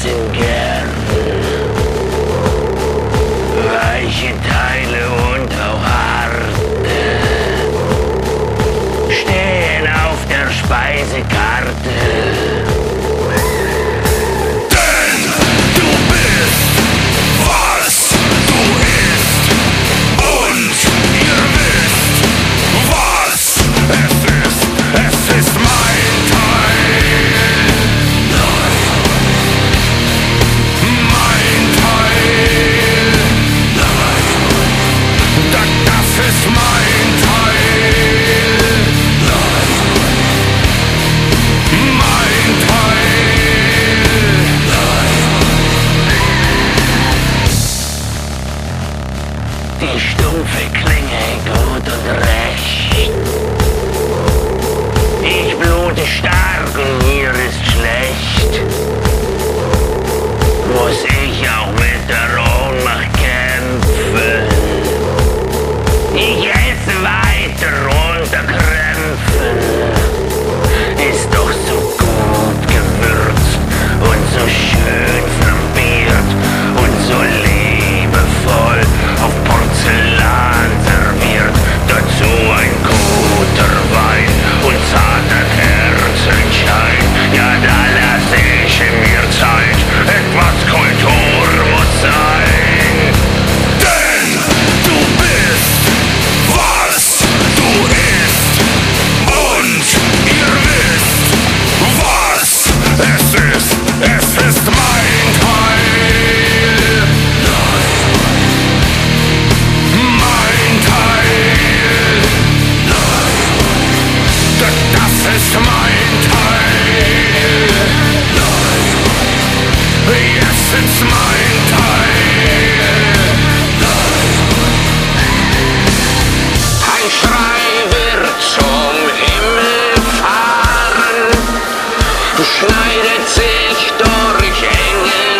wachsen gern. Weiche Teile und auch harte stehen auf der Speisekarte. Denn du bist, was du isst. Und ihr wisst, was es ist. Es ist mein Teil. Mein Teil. Das ist mein Teil. Mein Teil. Die stumpfe Klinge gut und recht. Ich blute stark und mir ist schlecht. Muss ich auch mit der Ohnmacht kämpfen? Ich esse weiter unter Krämpfen. Ist doch so gut gewürzt und so schön flambiert und so liebevoll auf Porzellan serviert. Dazu ein guter Wein und zarter Kerzenschein. Ja, da lasse ich mir Zeit. Etwas Kultur muss sein. Denn du bist, was du isst. Und ihr wisst, was es ist. Es ist mein Teil. Mein Teil. Das ist mein Teil. Yes, it's mein Teil. Ein Schrei wird zum Himmel fahren, schneidet sich durch enge